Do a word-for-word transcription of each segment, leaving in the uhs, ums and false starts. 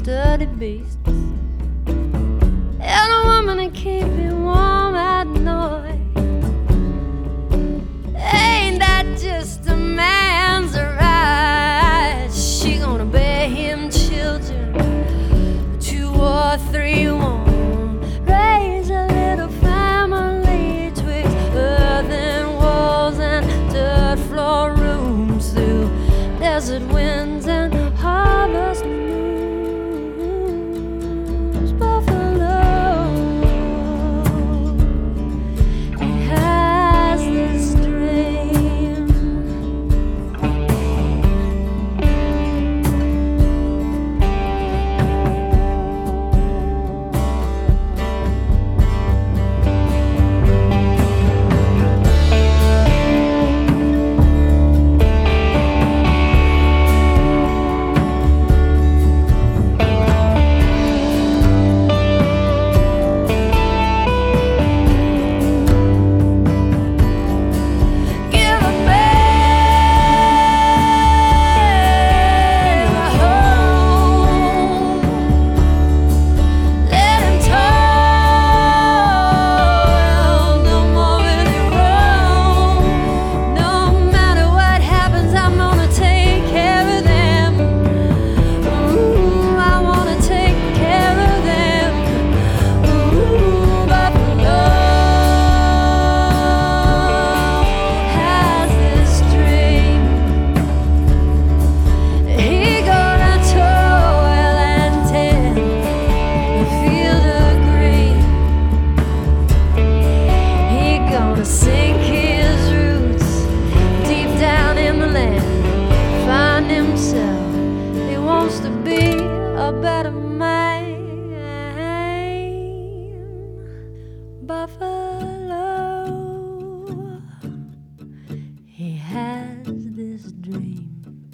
sturdy beasts, and a woman to keep him warm at night. Ain't that just a man's right? She gonna bear him children, two or three won't raise a little family twixt earthen walls and dirt floor rooms through desert winds and harvest moons. Buffalo, he has this dream. Give a man a home, let him toil no more will he roam. No matter what happens, I'm gonna take care of them. Ooh, I wanna take care of them. Ooh, Buffalo has this dream. He gonna toil and tend the field of green. He gonna sink his roots deep down in the land, find himself. He wants to be a better man. Buffalo, he has this dream.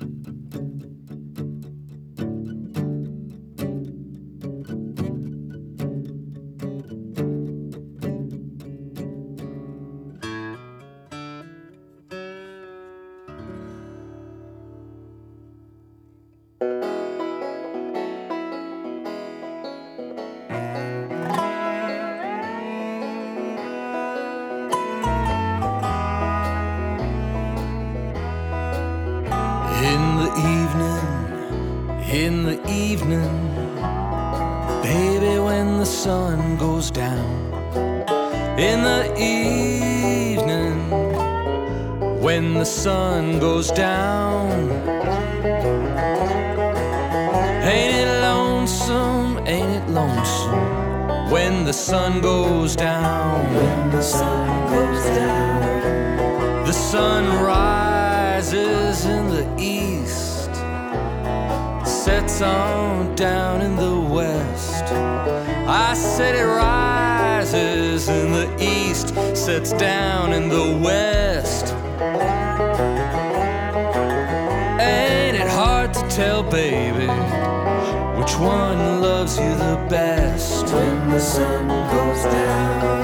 In the evening, in the evening, baby, when the sun goes down. In the evening, when the sun goes down. Ain't it lonesome, ain't it lonesome, when the sun goes down. When the sun goes down. The sun rises in the east, sets on down in the west. I said it rises in the east, sets down in the west. Ain't it hard to tell, baby, which one loves you the best? When the sun goes down.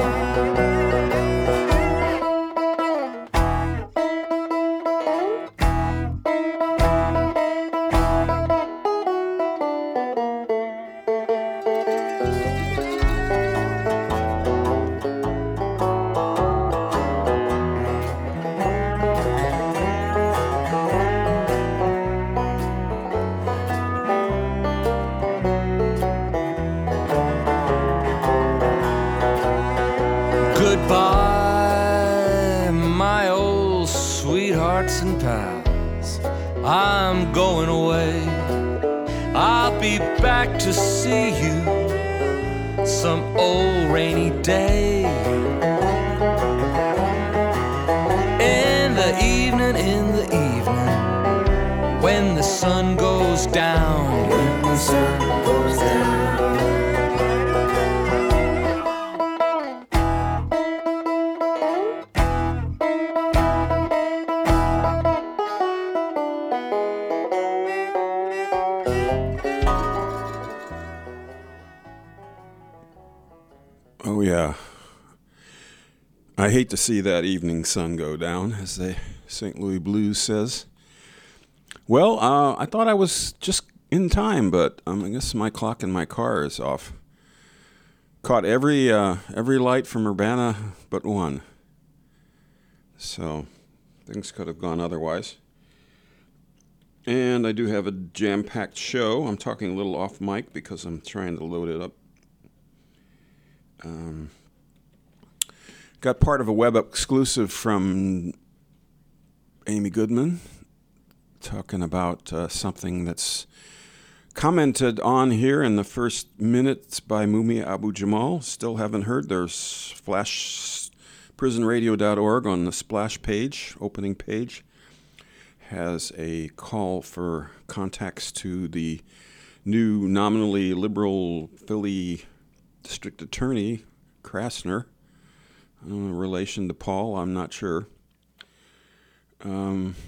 Goodbye, my old sweethearts and pals. I'm going away. I'll be back to see you some old rainy day. In the evening, in the evening, when the sun goes down. When the sun goes down. Oh, yeah. I hate to see that evening sun go down, as the Saint Louis Blues says. Well, uh, I thought I was just in time, but um, I guess my clock in my car is off. Caught every uh, every light from Urbana but one. So things could have gone otherwise. And I do have a jam-packed show. I'm talking a little off mic because I'm trying to load it up. Um, got part of a web exclusive from Amy Goodman talking about uh, something that's commented on here in the first minutes by Mumia Abu-Jamal. Still haven't heard. There's flash prison radio dot org on the splash page, opening page, has a call for contacts to the new nominally liberal Philly district attorney, Krasner. In relation to Paul, I'm not sure. Um...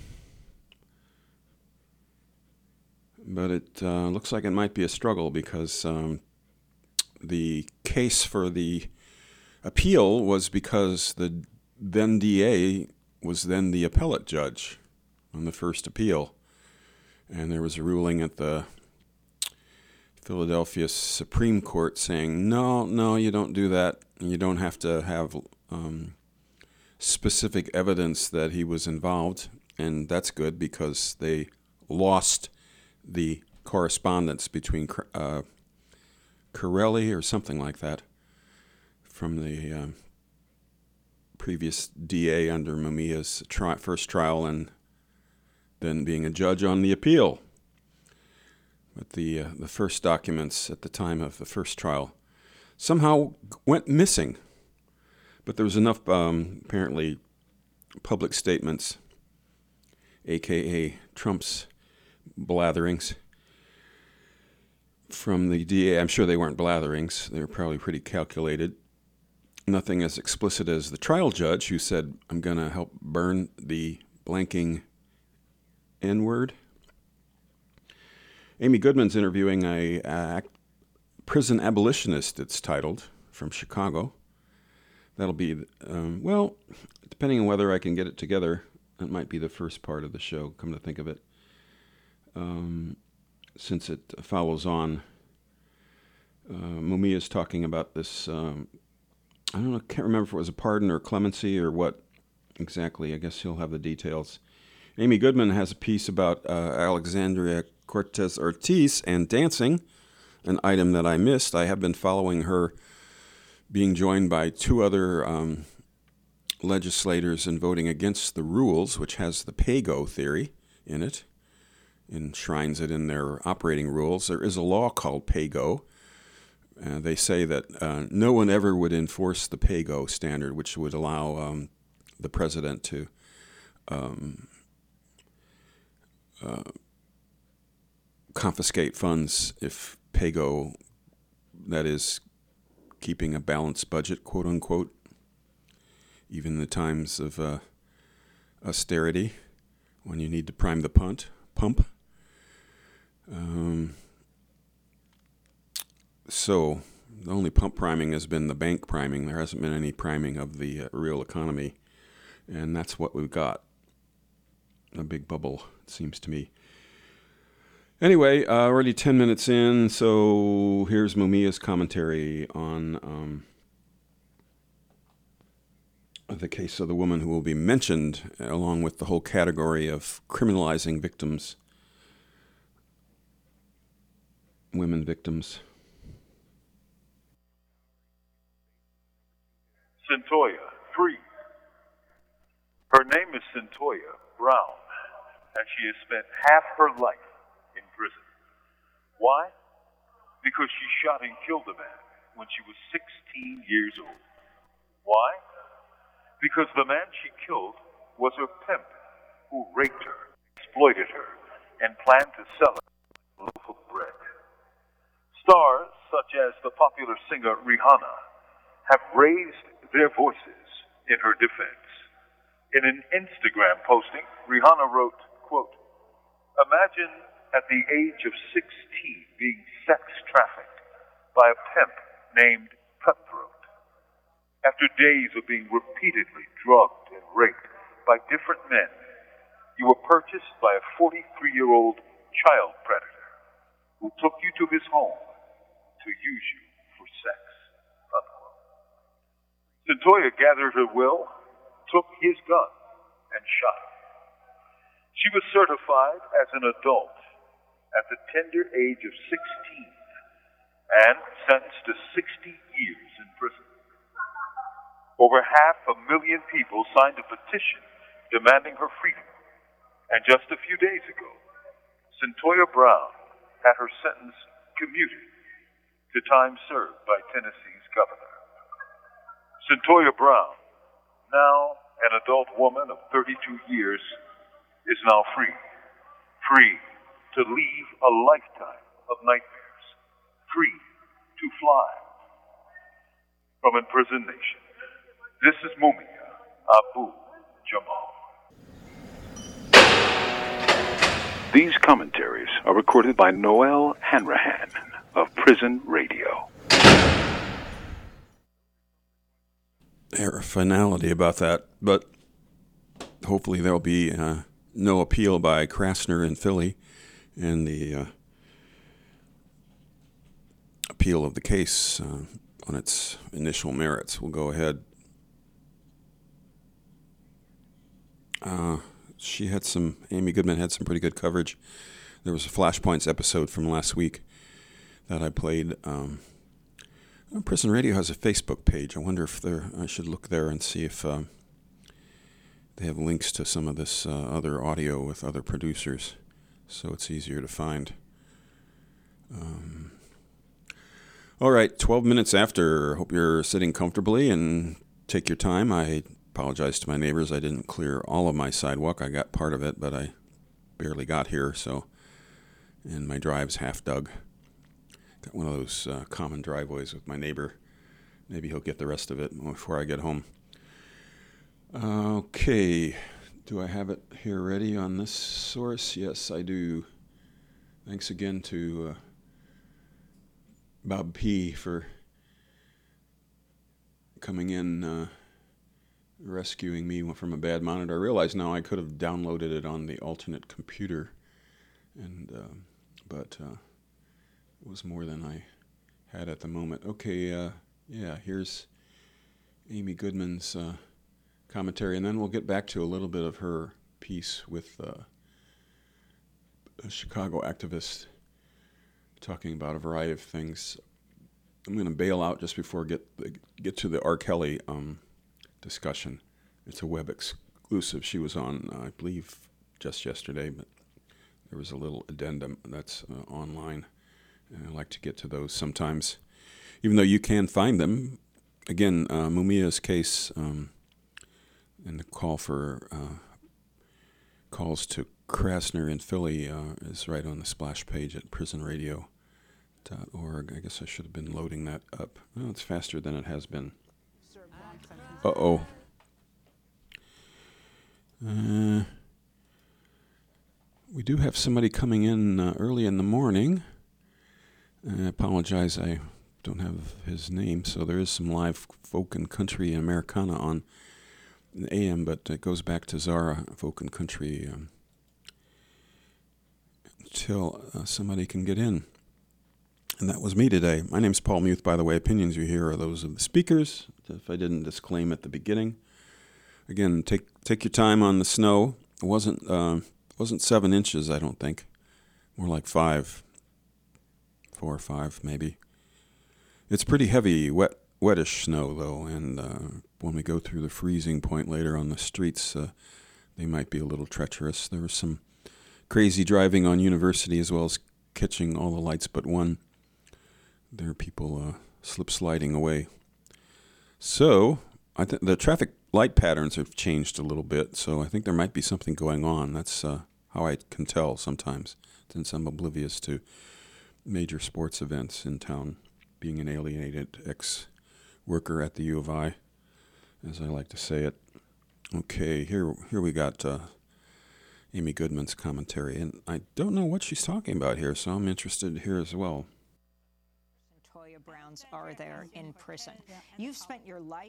But it uh, looks like it might be a struggle because um, the case for the appeal was because the then D A was then the appellate judge on the first appeal. And there was a ruling at the Philadelphia Supreme Court saying, no, no, you don't do that. You don't have to have um, specific evidence that he was involved. And that's good because they lost the correspondence between uh, Corelli or something like that from the uh, previous D A under Mumia's tri- first trial and then being a judge on the appeal. But the uh, the first documents at the time of the first trial somehow went missing. But there was enough, um, apparently, public statements, a k a. Trump's blatherings from the D A. I'm sure they weren't blatherings. They were probably pretty calculated. Nothing as explicit as the trial judge who said, I'm going to help burn the blanking N-word. Amy Goodman's interviewing a, a prison abolitionist, it's titled, from Chicago. That'll be, um, well, depending on whether I can get it together, that might be the first part of the show, come to think of it. Um, since it follows on, uh, Mumia is talking about this, um, I don't know, I can't remember if it was a pardon or clemency or what exactly. I guess he'll have the details. Amy Goodman has a piece about uh, Alexandria Cortez-Ortiz and dancing, an item that I missed. I have been following her being joined by two other um, legislators in voting against the rules, which has the pay-go theory in it. Enshrines it in their operating rules. There is a law called pay-go. Uh, they say that uh, no one ever would enforce the pay-go standard, which would allow um, the president to um, uh, confiscate funds if pay-go, that is, keeping a balanced budget, quote-unquote, even in the times of uh, austerity, when you need to prime the punt, pump. Um, so the only pump priming has been the bank priming. There hasn't been any priming of the uh, real economy, and that's what we've got. A big bubble, it seems to me. Anyway, uh, already ten minutes in, so here's Mumia's commentary on um, the case of the woman who will be mentioned, along with the whole category of criminalizing victims. Women victims. Cyntoia, three. Her name is Cyntoia Brown, and she has spent half her life in prison. Why? Because she shot and killed a man when she was sixteen years old. Why? Because the man she killed was her pimp, who raped her, exploited her, and planned to sell her a loaf of bread. Stars such as the popular singer Rihanna have raised their voices in her defense. In an Instagram posting, Rihanna wrote, quote, "Imagine at the age of sixteen being sex trafficked by a pimp named Cutthroat. After days of being repeatedly drugged and raped by different men, you were purchased by a forty-three-year-old child predator. who took you to his home to use you for sex, unquote. Cyntoia gathered her will, took his gun, and shot him. She was certified as an adult at the tender age of sixteen and sentenced to sixty years in prison. Over half a million people signed a petition demanding her freedom. And just a few days ago, Cyntoia Brown had her sentence commuted to time served by Tennessee's governor. Cyntoia Brown, now an adult woman of thirty-two years, is now free. Free to leave a lifetime of nightmares. Free to fly. From Imprisoned Nation, this is Mumia Abu Jamal. These commentaries are recorded by Noel Hanrahan of Prison Radio. There, a finality about that, but hopefully there'll be uh, no appeal by Krasner in Philly, and the uh, appeal of the case uh, on its initial merits will go ahead. Uh, she had some, Amy Goodman had some pretty good coverage. There was a Flashpoints episode from last week that I played. Um, Prison Radio has a Facebook page. I wonder if there, I should look there and see if uh, they have links to some of this uh, other audio with other producers, so it's easier to find. Um, all right, twelve minutes after. Hope you're sitting comfortably and take your time. I apologize to my neighbors. I didn't clear all of my sidewalk. I got part of it, but I barely got here, so, and my drive's half dug. Got one of those uh, common driveways with my neighbor. Maybe he'll get the rest of it before I get home. Okay, do I have it here ready on this source? Yes, I do. Thanks again to uh, Bob P. for coming in, uh, rescuing me from a bad monitor. I realize now I could have downloaded it on the alternate computer, and uh, but uh, it was more than I had at the moment. Okay, uh, yeah, here's Amy Goodman's uh, commentary, and then we'll get back to a little bit of her piece with uh, a Chicago activist talking about a variety of things. I'm going to bail out just before get get to the R. Kelly um, discussion. It's a web exclusive. She was on, uh, I believe, just yesterday, but there was a little addendum that's uh, online, and I like to get to those sometimes, even though you can find them. Again, uh, Mumia's case um, and the call for uh, calls to Krasner in Philly uh, is right on the splash page at prison radio dot org. I guess I should have been loading that up. Well, it's faster than it has been. Uh-oh. Uh, we do have somebody coming in uh, early in the morning. I apologize, I don't have his name, so there is some live folk and country and Americana on the A M, but it goes back to Zara Folk and Country um, until uh, somebody can get in. And that was me today. My name's Paul Muth, by the way. Opinions you hear are those of the speakers, if I didn't disclaim at the beginning. Again, take take your time on the snow. It wasn't, uh, wasn't seven inches, I don't think. More like five. Four or five, maybe. It's pretty heavy, wet, wettish snow, though, and uh, when we go through the freezing point later on the streets, uh, they might be a little treacherous. There was some crazy driving on University, as well as catching all the lights but one. There are people uh, slip-sliding away. So, I th- the traffic light patterns have changed a little bit, so I think there might be something going on. That's uh, how I can tell sometimes, since I'm oblivious to major sports events in town, being an alienated ex-worker at the U of I, as I like to say it. Okay, here here we got uh, Amy Goodman's commentary, and I don't know what she's talking about here, so I'm interested here as well. Cyntoia Browns are there in prison. You've spent your life...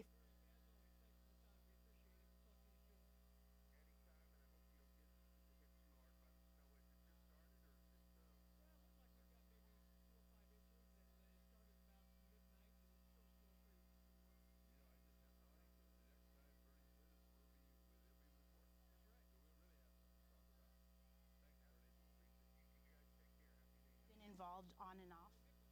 involved on and off.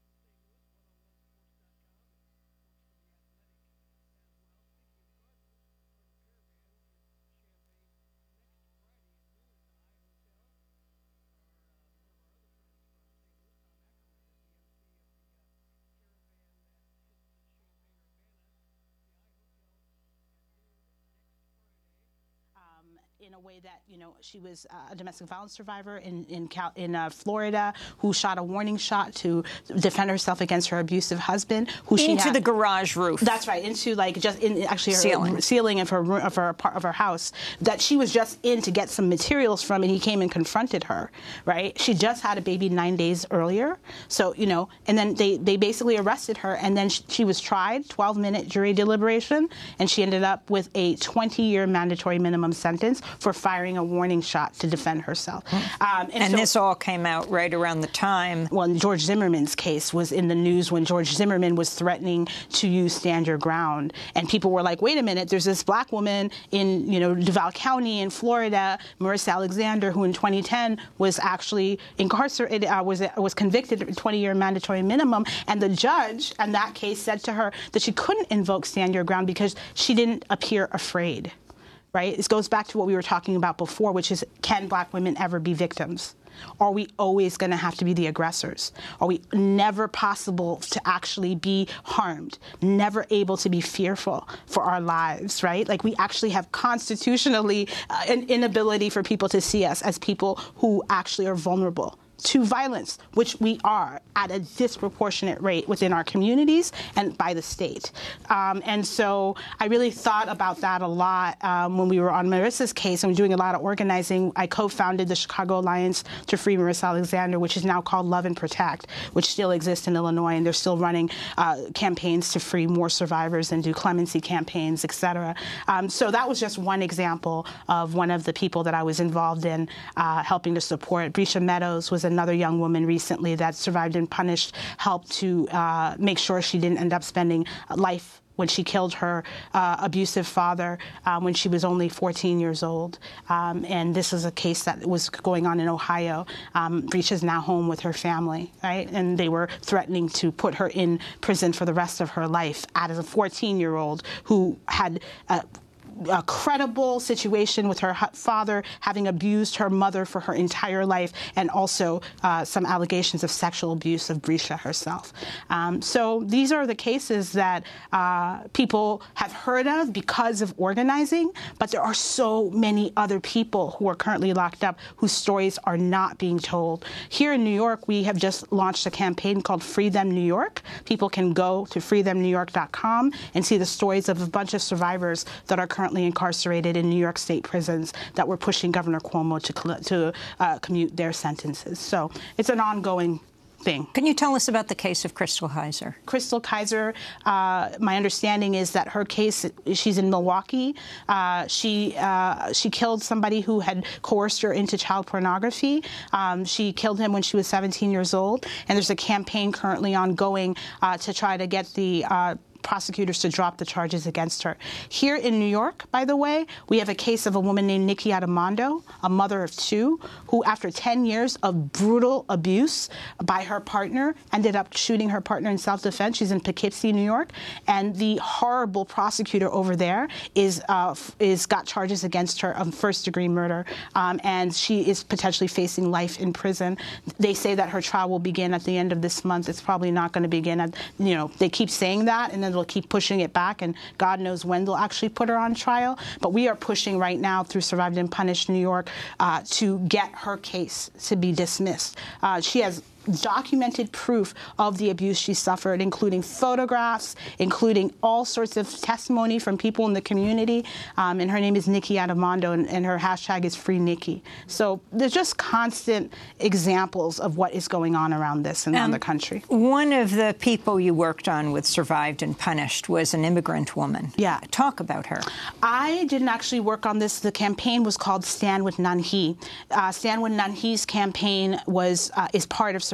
In a way that, you know, she was uh, a domestic violence survivor in in, Cal in uh, Florida who shot a warning shot to defend herself against her abusive husband. Who into she had, the garage roof. That's right. Into like just in actually her ceiling, ceiling of her of her part of her house that she was just in to get some materials from, and he came and confronted her. Right. She just had a baby nine days earlier. So you know, and then they they basically arrested her, and then she, she was tried, twelve minute jury deliberation, and she ended up with a twenty year mandatory minimum sentence for firing a warning shot to defend herself. Um, and and so, this all came out right around the time. Well, George Zimmerman's case was in the news when George Zimmerman was threatening to use Stand Your Ground. And people were like, wait a minute, there's this black woman in, you know, Duval County in Florida, Marissa Alexander, who in twenty ten was actually incarcerated, uh, was was convicted of a twenty year mandatory minimum. And the judge in that case said to her that she couldn't invoke Stand Your Ground because she didn't appear afraid. Right? This goes back to what we were talking about before, which is, can black women ever be victims? Are we always going to have to be the aggressors? Are we never possible to actually be harmed? Never able to be fearful for our lives, right? Like we actually have constitutionally uh, an inability for people to see us as people who actually are vulnerable to violence, which we are at a disproportionate rate within our communities and by the state. Um, and so I really thought about that a lot um, when we were on Marissa's case and we're doing a lot of organizing. I co-founded the Chicago Alliance to Free Marissa Alexander, which is now called Love and Protect, which still exists in Illinois, and they're still running uh, campaigns to free more survivors and do clemency campaigns, et cetera. Um, so that was just one example of one of the people that I was involved in uh, helping to support. Brescia Meadows was another young woman recently that survived and punished, helped to uh, make sure she didn't end up spending life when she killed her uh, abusive father um, when she was only fourteen years old. Um, and this is a case that was going on in Ohio. Um, Brescia's now home with her family, right? And they were threatening to put her in prison for the rest of her life as a fourteen-year-old who had uh, a credible situation with her father having abused her mother for her entire life, and also uh, some allegations of sexual abuse of Brescia herself. Um, so these are the cases that uh, people have heard of because of organizing, but there are so many other people who are currently locked up whose stories are not being told. Here in New York, we have just launched a campaign called Free Them New York. People can go to free them new york dot com and see the stories of a bunch of survivors that are currently incarcerated in New York State prisons that were pushing Governor Cuomo to, to uh, commute their sentences. So it's an ongoing thing. Can you tell us about the case of Crystal Kiser? Crystal Kiser, uh, my understanding is that her case, she's in Milwaukee. Uh, she uh, she killed somebody who had coerced her into child pornography. Um, she killed him when she was seventeen years old, and there's a campaign currently ongoing uh, to try to get the uh, prosecutors to drop the charges against her. Here in New York, by the way, we have a case of a woman named Nikki Adamando, a mother of two, who after ten years of brutal abuse by her partner, ended up shooting her partner in self-defense. She's in Poughkeepsie, New York, and the horrible prosecutor over there is uh, is got charges against her of first-degree murder, um, and she is potentially facing life in prison. They say that her trial will begin at the end of this month. It's probably not going to begin at, you know, they keep saying that, and then they'll keep pushing it back, and God knows when they'll actually put her on trial. But we are pushing right now through Survived and Punished New York uh, to get her case to be dismissed. Uh, she has documented proof of the abuse she suffered, including photographs, including all sorts of testimony from people in the community. Um, and her name is Nikki Adamando, and, and her hashtag is Free Nikki. So there's just constant examples of what is going on around this and um, around the country. One of the people you worked on with Survived and Punished was an immigrant woman. Yeah. Talk about her. I didn't actually work on this. The campaign was called Stand With Nunhi. Uh, Stand With Nunhi's campaign was uh, is part of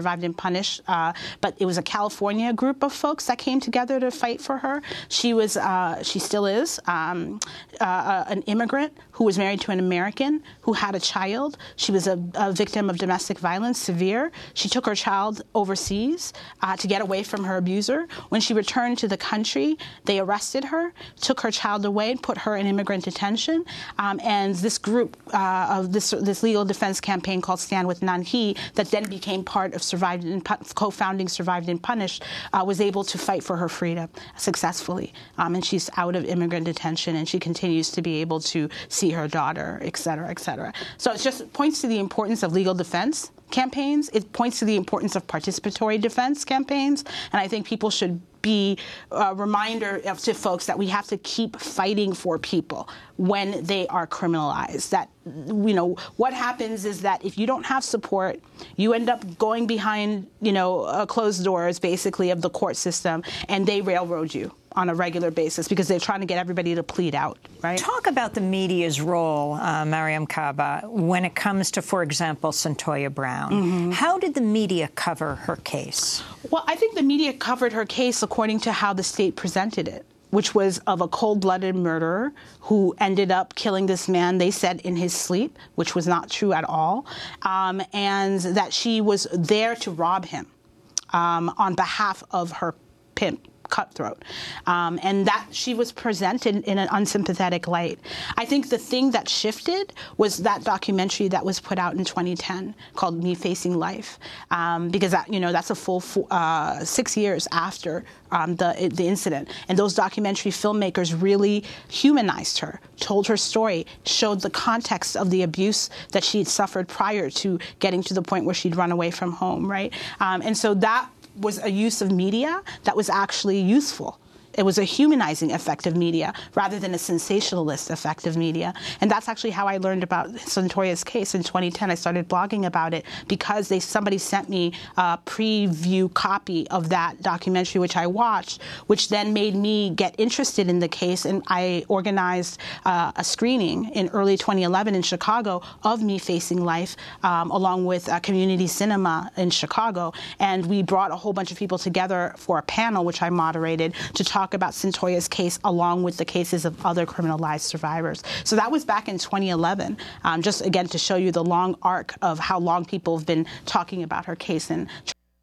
Survived and Punished, uh, but it was a California group of folks that came together to fight for her. She was, uh, she still is, um, uh, an immigrant who was married to an American who had a child. She was a, a victim of domestic violence, severe. She took her child overseas uh, to get away from her abuser. When she returned to the country, they arrested her, took her child away, put her in immigrant detention, um, and this group uh, of this this legal defense campaign called Stand With Nhan Hee, that then became part of Survived and co-founding Survived and Punished, uh, was able to fight for her freedom successfully. Um, and she's out of immigrant detention, and she continues to be able to see her daughter, et cetera, et cetera. So it just points to the importance of legal defense campaigns. It points to the importance of participatory defense campaigns. And I think people should be a reminder of, to folks that we have to keep fighting for people when they are criminalized. That, you know, what happens is that if you don't have support, you end up going behind, you know, uh, closed doors, basically, of the court system, and they railroad you on a regular basis because they're trying to get everybody to plead out, right? Talk about the media's role, uh, Mariame Kaba, when it comes to, for example, Cyntoia Brown. Mm-hmm. How did the media cover her case? Well, I think the media covered her case according to how the state presented it, which was of a cold-blooded murderer who ended up killing this man, they said, in his sleep, which was not true at all, um, and that she was there to rob him um, on behalf of her pimp, Cutthroat, um, and that she was presented in an unsympathetic light. I think the thing that shifted was that documentary that was put out in twenty ten called Me Facing Life, um, because that, you know, that's a full uh, six years after um, the the incident, and those documentary filmmakers really humanized her, told her story, showed the context of the abuse that she'd suffered prior to getting to the point where she'd run away from home, right? Um, and so that was a use of media that was actually useful. It was a humanizing effect of media rather than a sensationalist effect of media. And that's actually how I learned about Cyntoia's case in twenty ten. I started blogging about it because they somebody sent me a preview copy of that documentary, which I watched, which then made me get interested in the case. And I organized uh, a screening in early twenty eleven in Chicago of Me Facing Life, um, along with uh, Community Cinema in Chicago. And we brought a whole bunch of people together for a panel, which I moderated, to talk talk about Cyntoia's case along with the cases of other criminalized survivors. So that was back in twenty eleven, um, just again to show you the long arc of how long people have been talking about her case. And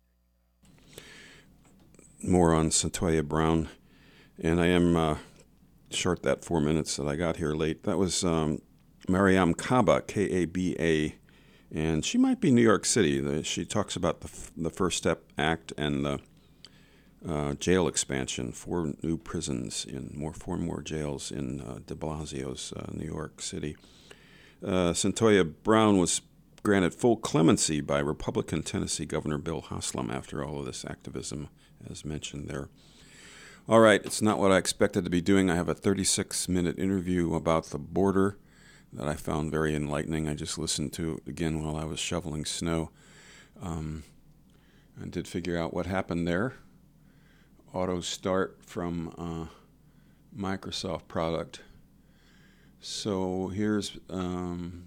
more on Cyntoia Brown, and I am uh, short that four minutes that I got here late. That was um, Mariame Kaba, K A B A, and she might be New York City. The, she talks about the, f- the First Step Act and the Uh, jail expansion, four new prisons in more, four more jails in uh, De Blasio's uh, New York City. Uh, Cyntoia Brown was granted full clemency by Republican Tennessee Governor Bill Haslam after all of this activism, as mentioned there. All right, it's not what I expected to be doing. I have a thirty-six minute interview about the border that I found very enlightening. I just listened to it again while I was shoveling snow, um, and did figure out what happened there. Auto start from uh, Microsoft product. So here's um,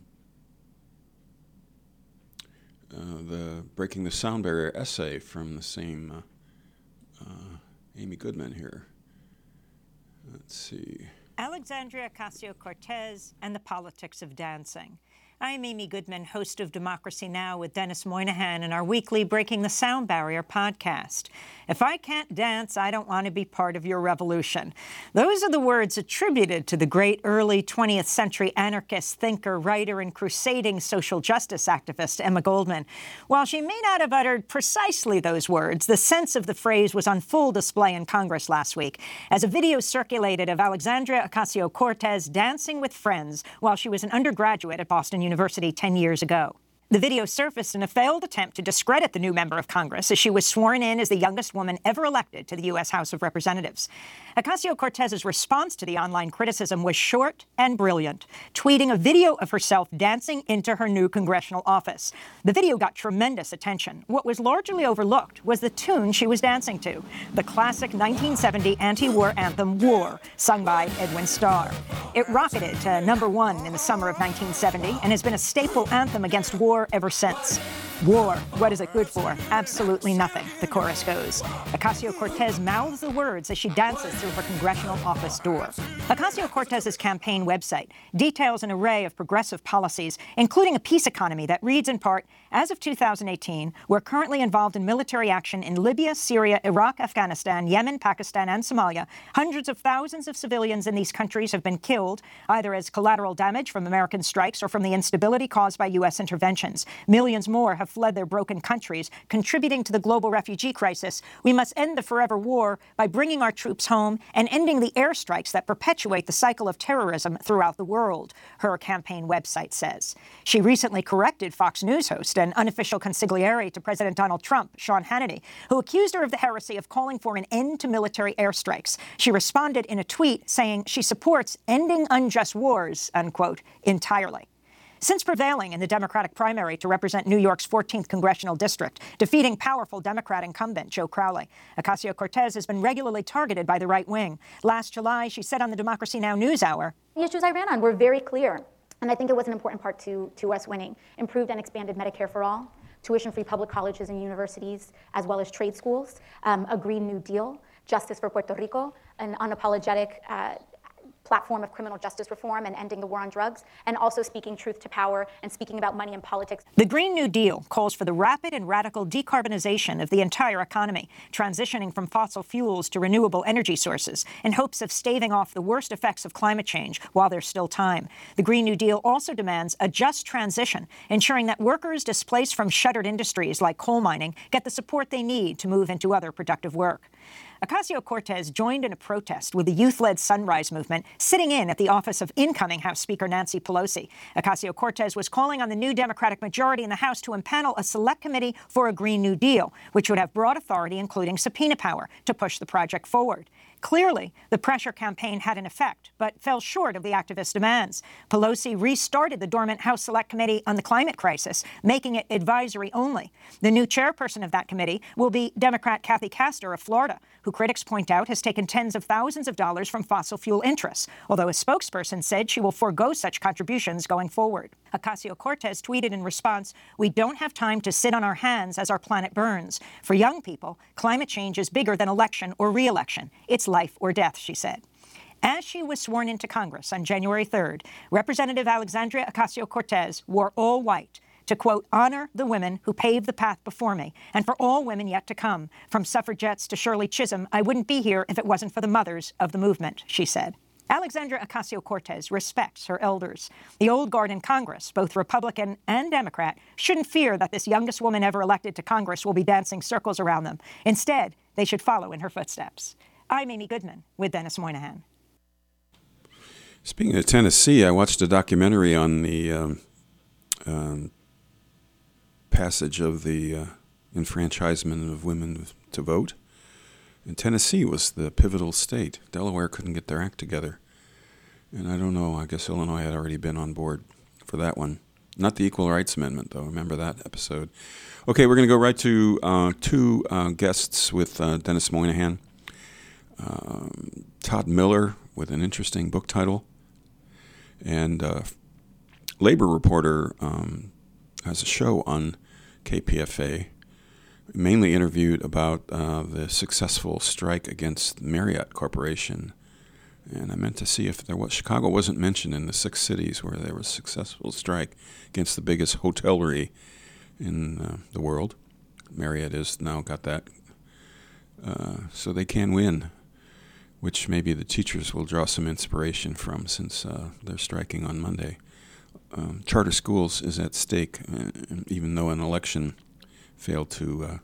uh, the Breaking the Sound Barrier essay from the same uh, uh, Amy Goodman here. Let's see. Alexandria Ocasio-Cortez and the Politics of Dancing. I'm Amy Goodman, host of Democracy Now! With Dennis Moynihan and our weekly Breaking the Sound Barrier podcast. If I can't dance, I don't want to be part of your revolution. Those are the words attributed to the great early twentieth century anarchist, thinker, writer, and crusading social justice activist Emma Goldman. While she may not have uttered precisely those words, the sense of the phrase was on full display in Congress last week as a video circulated of Alexandria Ocasio-Cortez dancing with friends while she was an undergraduate at Boston University. University ten years ago. The video surfaced in a failed attempt to discredit the new member of Congress as she was sworn in as the youngest woman ever elected to the U S House of Representatives. Ocasio-Cortez's response to the online criticism was short and brilliant, tweeting a video of herself dancing into her new congressional office. The video got tremendous attention. What was largely overlooked was the tune she was dancing to, the classic nineteen seventy anti-war anthem, War, sung by Edwin Starr. It rocketed to number one in the summer of nineteen seventy and has been a staple anthem against war ever since. War, what is it good for? Absolutely nothing, the chorus goes. Ocasio-Cortez mouths the words as she dances through her congressional office door. Ocasio-Cortez's campaign website details an array of progressive policies, including a peace economy that reads in part, as of two thousand eighteen, we're currently involved in military action in Libya, Syria, Iraq, Afghanistan, Yemen, Pakistan, and Somalia. Hundreds of thousands of civilians in these countries have been killed, either as collateral damage from American strikes or from the instability caused by U S interventions. Millions more have fled their broken countries, contributing to the global refugee crisis. We must end the forever war by bringing our troops home and ending the airstrikes that perpetuate the cycle of terrorism throughout the world, her campaign website says. She recently corrected Fox News host and unofficial consigliere to President Donald Trump, Sean Hannity, who accused her of the heresy of calling for an end to military airstrikes. She responded in a tweet saying she supports ending unjust wars, unquote, entirely. Since prevailing in the Democratic primary to represent New York's fourteenth congressional district, defeating powerful Democrat incumbent Joe Crowley, Ocasio-Cortez has been regularly targeted by the right wing. Last July, she said on the Democracy Now! NewsHour, "The issues I ran on were very clear, and I think it was an important part to, to us winning. Improved and expanded Medicare for all, tuition-free public colleges and universities, as well as trade schools, um, a Green New Deal, justice for Puerto Rico, an unapologetic uh, platform of criminal justice reform and ending the war on drugs, and also speaking truth to power and speaking about money and politics." The Green New Deal calls for the rapid and radical decarbonization of the entire economy, transitioning from fossil fuels to renewable energy sources in hopes of staving off the worst effects of climate change while there's still time. The Green New Deal also demands a just transition, ensuring that workers displaced from shuttered industries like coal mining get the support they need to move into other productive work. Ocasio-Cortez joined in a protest with the youth-led Sunrise Movement, sitting in at the office of incoming House Speaker Nancy Pelosi. Ocasio-Cortez was calling on the new Democratic majority in the House to impanel a select committee for a Green New Deal, which would have broad authority, including subpoena power, to push the project forward. Clearly, the pressure campaign had an effect, but fell short of the activist demands. Pelosi restarted the dormant House Select Committee on the climate crisis, making it advisory only. The new chairperson of that committee will be Democrat Kathy Castor of Florida, who critics point out has taken tens of thousands of dollars from fossil fuel interests, although a spokesperson said she will forego such contributions going forward. Ocasio-Cortez tweeted in response, "We don't have time to sit on our hands as our planet burns. For young people, climate change is bigger than election or re-election. It's life or death," she said. As she was sworn into Congress on January third, Representative Alexandria Ocasio-Cortez wore all white to, quote, honor the women who paved the path before me and for all women yet to come. From suffragettes to Shirley Chisholm, I wouldn't be here if it wasn't for the mothers of the movement, she said. Alexandria Ocasio-Cortez respects her elders. The old guard in Congress, both Republican and Democrat, shouldn't fear that this youngest woman ever elected to Congress will be dancing circles around them. Instead, they should follow in her footsteps. I'm Amy Goodman with Dennis Moynihan. Speaking of Tennessee, I watched a documentary on the um, um, passage of the uh, enfranchisement of women to vote. And Tennessee was the pivotal state. Delaware couldn't get their act together. And I don't know, I guess Illinois had already been on board for that one. Not the Equal Rights Amendment, though. Remember that episode? Okay, we're going to go right to uh, two uh, guests with uh, Dennis Moynihan. Um, Todd Miller with an interesting book title. And uh, Labor Reporter um, has a show on K P F A, mainly interviewed about uh, the successful strike against Marriott Corporation. And I meant to see if there was, Chicago wasn't mentioned in the six cities where there was a successful strike against the biggest hotelry in uh, the world. Marriott has now got that, uh, so they can win, which maybe the teachers will draw some inspiration from since uh, they're striking on Monday. Um, charter schools is at stake, uh, even though an election failed to uh,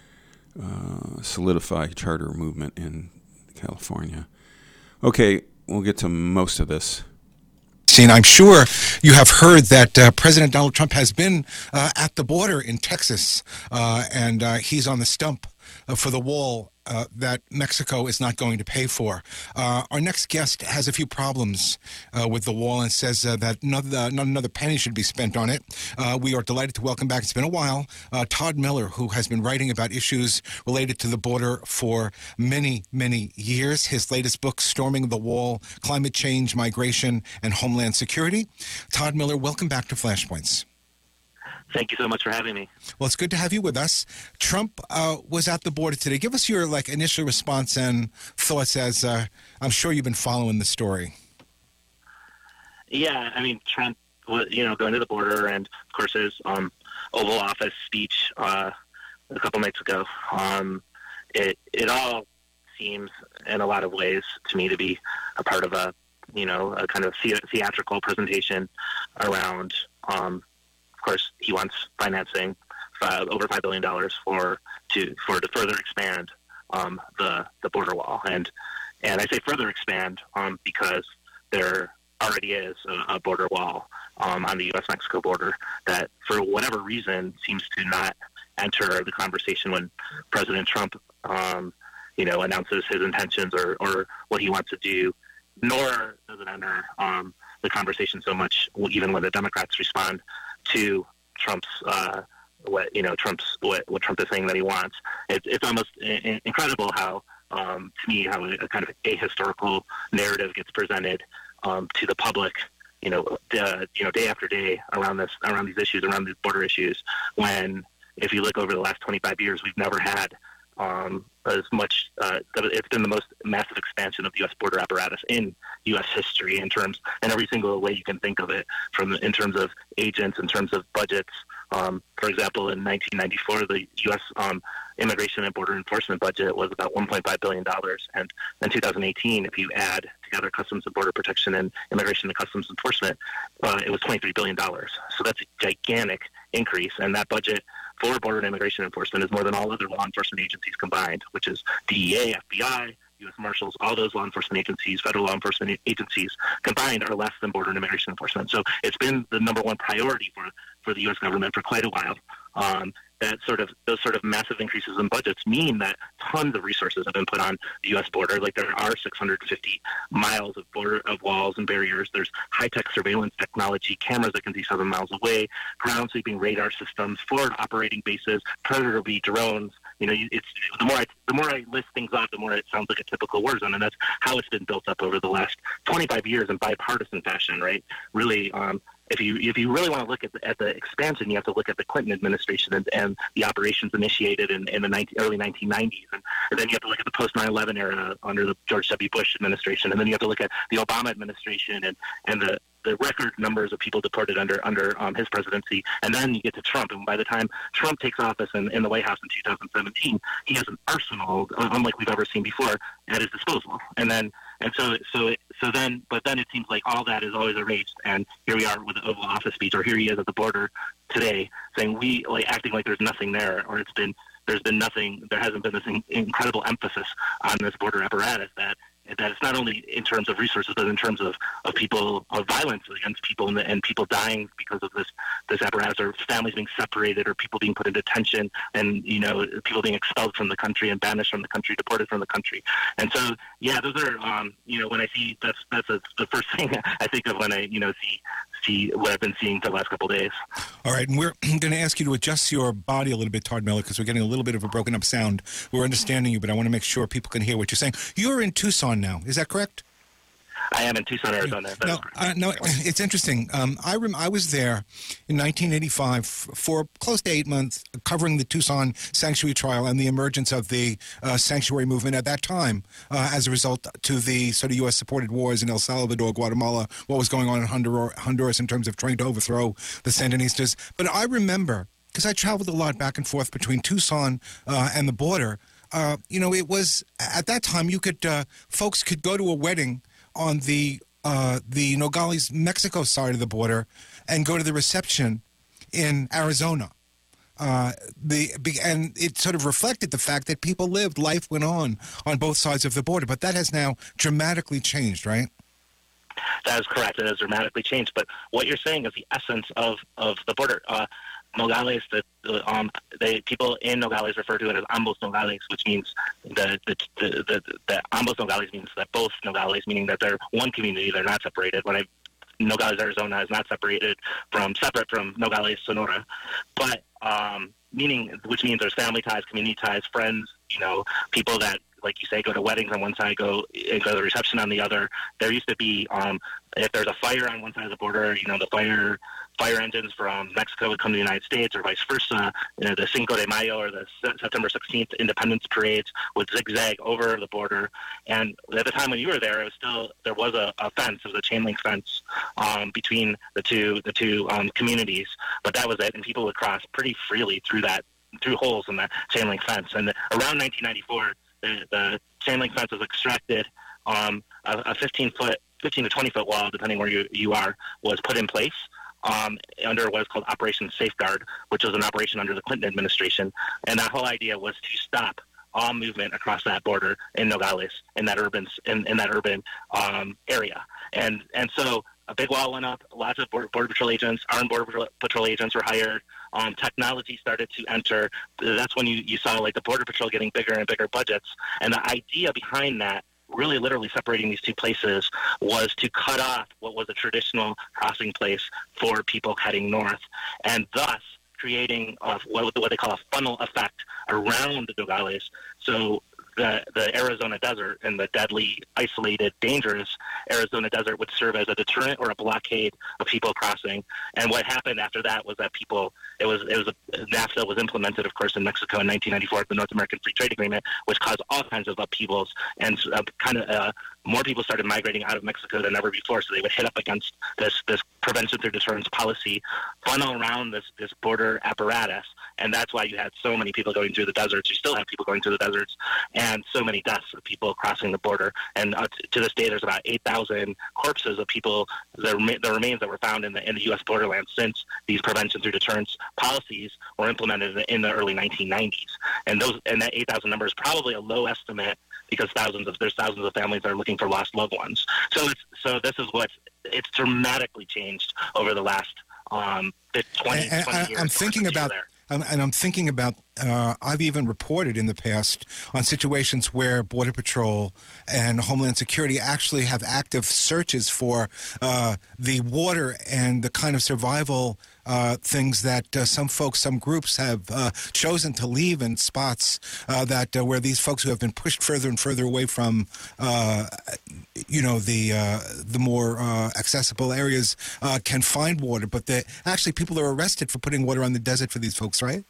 uh, solidify charter movement in California. Okay, we'll get to most of this. And I'm sure you have heard that uh, President Donald Trump has been uh, at the border in Texas, uh, and uh, he's on the stump uh, for the wall uh, that Mexico is not going to pay for. Uh, our next guest has a few problems uh, with the wall and says uh, that not, uh, not another penny should be spent on it. Uh, we are delighted to welcome back, it's been a while, uh, Todd Miller, who has been writing about issues related to the border for many, many years. His latest book, Storming the Wall, Climate Change, Migration, and Homeland Security. Todd Miller, welcome back to Flashpoints. Thank you so much for having me. Well, it's good to have you with us. Trump uh, was at the border today. Give us your like initial response and thoughts, as uh, I'm sure you've been following the story. Yeah, I mean, Trump, you know, going to the border, and of course his um, Oval Office speech uh, a couple nights ago. Um, it it all seems, in a lot of ways, to me, to be a part of a, you know, a kind of the- theatrical presentation around. Um, of course, he wants financing uh, over five billion dollars for to for to further expand um, the the border wall, and and I say further expand um, because there already is a, a border wall um, on the U S Mexico border that, for whatever reason, seems to not enter the conversation when President Trump, um, you know, announces his intentions or, or what he wants to do, nor does it enter um, the conversation so much, even when the Democrats respond to Trump's, uh, what you know, Trump's what, what Trump is saying that he wants. It, it's almost I- incredible how, um, to me, how a kind of ahistorical narrative gets presented um, to the public, you know, uh, you know, day after day around this, around these issues, around these border issues. When, if you look over the last twenty-five years, we've never had um, as much. Uh, it's been the most massive expansion of the U S border apparatus in U S history, in terms, in every single way you can think of it, from in terms of agents, in terms of budgets. Um, for example, in nineteen ninety-four, the U S um, Immigration and Border Enforcement budget was about one point five billion dollars, and in two thousand eighteen, if you add together Customs and Border Protection and Immigration and Customs Enforcement, uh, it was twenty-three billion dollars. So that's a gigantic increase, and that budget for Border and Immigration Enforcement is more than all other law enforcement agencies combined, which is D E A, F B I, U S Marshals, all those law enforcement agencies, federal law enforcement agencies combined are less than Border and Immigration Enforcement. So it's been the number one priority for, for the U S government for quite a while. Um, that sort of those sort of massive increases in budgets mean that tons of resources have been put on the U S border. Like, there are six hundred fifty miles of border of walls and barriers. There's high-tech surveillance technology, cameras that can see seven miles away, ground sweeping radar systems, forward operating bases, Predator B drones. You know, it's the more I the more I list things off, the more it sounds like a typical war zone, and that's how it's been built up over the last twenty-five years in bipartisan fashion, right? Really. Um, If you if you really want to look at the, at the expansion, you have to look at the Clinton administration and, and the operations initiated in, in the nineteen, early nineteen nineties. And, and then you have to look at the post nine eleven era under the George W. Bush administration. And then you have to look at the Obama administration and, and the, the record numbers of people deported under under um, his presidency. And then you get to Trump. And by the time Trump takes office in, in the White House in two thousand seventeen, he has an arsenal, unlike we've ever seen before, at his disposal. And then And so, so, so then, but then it seems like all that is always erased, and here we are with the Oval Office speech, or here he is at the border today, saying we like acting like there's nothing there, or it's been there's been nothing, there hasn't been this in, incredible emphasis on this border apparatus that that it's not only in terms of resources, but in terms of, of people, of violence against people, and, and people dying because of this this apparatus, or families being separated, or people being put in detention, and you know, people being expelled from the country and banished from the country, deported from the country. And so, yeah, those are um, you know, when I see that's that's a, the first thing I think of when I you know see see what I've been seeing for the last couple of days. All right, and we're going to ask you to adjust your body a little bit, Todd Miller, because we're getting a little bit of a broken up sound. We're understanding you, but I want to make sure people can hear what you're saying. You're in Tucson now, is that correct? I am in Tucson, Arizona. No, uh, no, it's interesting. Um, I rem- I was there in nineteen eighty-five for close to eight months, covering the Tucson sanctuary trial and the emergence of the uh, sanctuary movement at that time, uh, as a result to the sort of U S-supported wars in El Salvador, Guatemala, what was going on in Hondur- Honduras in terms of trying to overthrow the Sandinistas. But I remember, because I traveled a lot back and forth between Tucson uh, and the border, uh, you know, it was, at that time, you could, uh, folks could go to a wedding on the uh, the Nogales, Mexico side of the border, and go to the reception in Arizona. Uh, the and it sort of reflected the fact that people lived, life went on on both sides of the border. But that has now dramatically changed, right? That is correct. It has dramatically changed. But what you're saying is the essence of, of the border. Uh, Nogales, the, the um, they people in Nogales refer to it as ambos Nogales, which means the the the, the, the ambos Nogales means that both Nogales, meaning that they're one community, they're not separated. When I Nogales, Arizona, is not separated from separate from Nogales, Sonora, but um, meaning which means there's family ties, community ties, friends, you know, people that like you say, go to weddings on one side, go go to the reception on the other. There used to be, um, if there's a fire on one side of the border, you know, the fire fire engines from Mexico would come to the United States, or vice versa. You know, the Cinco de Mayo or the September sixteenth Independence parades would zigzag over the border. And at the time when you were there, it was still there was a, a fence, it was a chain link fence um, between the two the two um, communities. But that was it, and people would cross pretty freely through that through holes in that chain link fence. And around nineteen ninety-four, the, the chain link fence was extracted. Um, a, a fifteen foot, fifteen to twenty foot wall, depending where you, you are, was put in place um, under what is called Operation Safeguard, which was an operation under the Clinton administration. And that whole idea was to stop all movement across that border in Nogales, in that urban in, in that urban um, area. And and so a big wall went up. Lots of border, border patrol agents, armed border patrol, patrol agents were hired. Um, technology started to enter. That's when you, you saw like the border patrol getting bigger and bigger budgets. And the idea behind that, really literally separating these two places, was to cut off what was a traditional crossing place for people heading north, and thus creating uh, what, what they call a funnel effect around Nogales. So the, the Arizona desert and the deadly, isolated, dangerous Arizona desert would serve as a deterrent or a blockade of people crossing. And what happened after that was that people, it was, it was a, NAFTA was implemented, of course, in Mexico in nineteen ninety-four, the North American Free Trade Agreement, which caused all kinds of upheavals, and uh, kind of uh, more people started migrating out of Mexico than ever before, so they would hit up against this this prevention through deterrence policy, funnel around this, this border apparatus, and that's why you had so many people going through the deserts. You still have people going through the deserts, and so many deaths of people crossing the border. And uh, t- to this day, there's about eight thousand corpses of people, the, rem- the remains that were found in the in the U S borderlands since these prevention through deterrence policies were implemented in the early nineteen nineties. And those and that eight thousand number is probably a low estimate, because thousands of there's thousands of families that are looking for lost loved ones. So it's so this is what it's dramatically changed over the last um, twenty, and, twenty and years. I'm thinking about. Um, and I'm thinking about, uh, I've even reported in the past on situations where Border Patrol and Homeland Security actually have active searches for uh, the water and the kind of survival uh, things that uh, some folks, some groups have uh, chosen to leave in spots uh, that uh, where these folks who have been pushed further and further away from, uh, you know, the uh, the more uh, accessible areas uh, can find water. But they, actually people are arrested for putting water on the desert for these folks, right?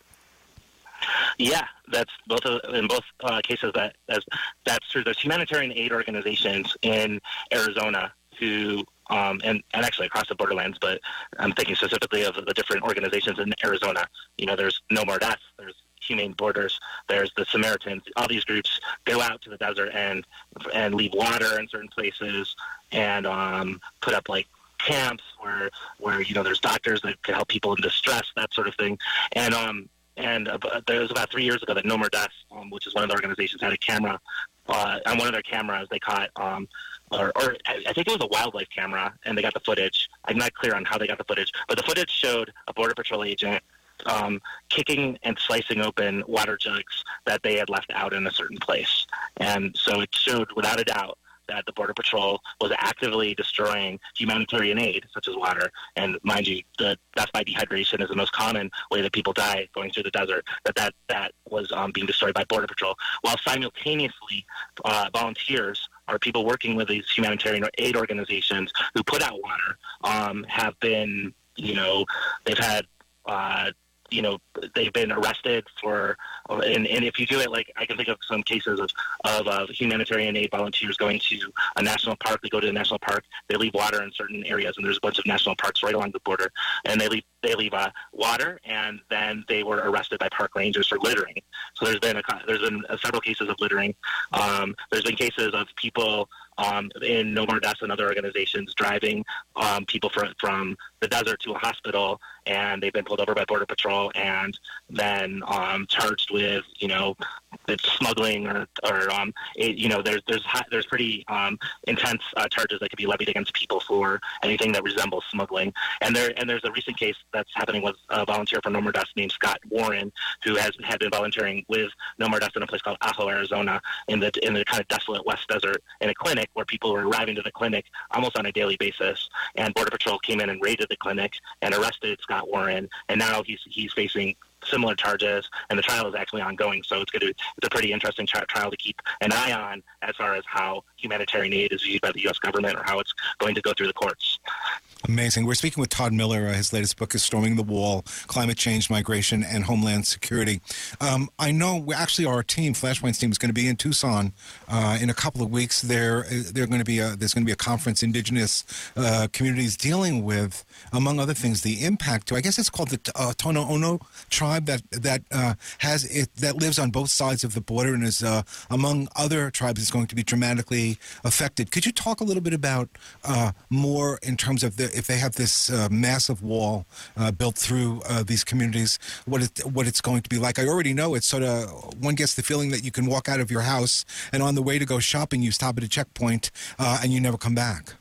Yeah, that's both of, in both uh, cases. That that's, that's true. There's humanitarian aid organizations in Arizona who, um, and and actually across the borderlands, but I'm thinking specifically of the different organizations in Arizona. You know, there's No More Death, there's Humane Borders, there's the Samaritans. All these groups go out to the desert and and leave water in certain places, and um, put up like camps where where you know there's doctors that can help people in distress, that sort of thing, and um. And uh, there was about three years ago that No More Deaths, um, which is one of the organizations, had a camera. Uh, on one of their cameras, they caught, um, or, or I think it was a wildlife camera, and they got the footage. I'm not clear on how they got the footage, but the footage showed a Border Patrol agent um, kicking and slicing open water jugs that they had left out in a certain place. And so it showed, without a doubt, that the Border Patrol was actively destroying humanitarian aid, such as water. And mind you, the death by dehydration is the most common way that people die going through the desert, that that, that was um, being destroyed by Border Patrol. While simultaneously, uh, volunteers or people working with these humanitarian aid organizations who put out water um, have been, you know, they've had uh, you know, they've been arrested for, and, and if you do it, like, I can think of some cases of, of uh, humanitarian aid volunteers going to a national park. They go to the national park, they leave water in certain areas, and there's a bunch of national parks right along the border, and they leave they leave uh, water, and then they were arrested by park rangers for littering. So there's been a, there's been uh, several cases of littering. Um, there's been cases of people um, in No More Deaths and other organizations driving um, people from from the desert to a hospital, and they've been pulled over by Border Patrol and then um, charged with, you know, smuggling or, or um, it, you know, there's there's high, there's pretty um, intense uh, charges that could be levied against people for anything that resembles smuggling. And there and there's a recent case that's happening with a volunteer from No More Deaths named Scott Warren, who has had been volunteering with No More Deaths in a place called Ajo, Arizona, in the in the kind of desolate West Desert, in a clinic where people were arriving to the clinic almost on a daily basis. And Border Patrol came in and raided the clinic and arrested Scott Warren, and now he's he's facing similar charges, and the trial is actually ongoing. So it's going to it's a pretty interesting tri- trial to keep an eye on as far as how humanitarian aid is viewed by the U S government or how it's going to go through the courts. Amazing. We're speaking with Todd Miller. Uh, his latest book is Storming the Wall, Climate Change, Migration, and Homeland Security. Um, I know we actually our team, Flashpoint's team, is going to be in Tucson uh, in a couple of weeks. There, they're going to be a, there's going to be a conference, Indigenous uh, communities dealing with, among other things, the impact to, I guess it's called the uh, Tohono tribe that that uh, has it that lives on both sides of the border and is, uh, among other tribes, is going to be dramatically affected. Could you talk a little bit about uh, more in terms of the if they have this uh, massive wall uh, built through uh, these communities, what it, what it's going to be like? I already know it's sort of, one gets the feeling that you can walk out of your house and on the way to go shopping, you stop at a checkpoint uh, and you never come back.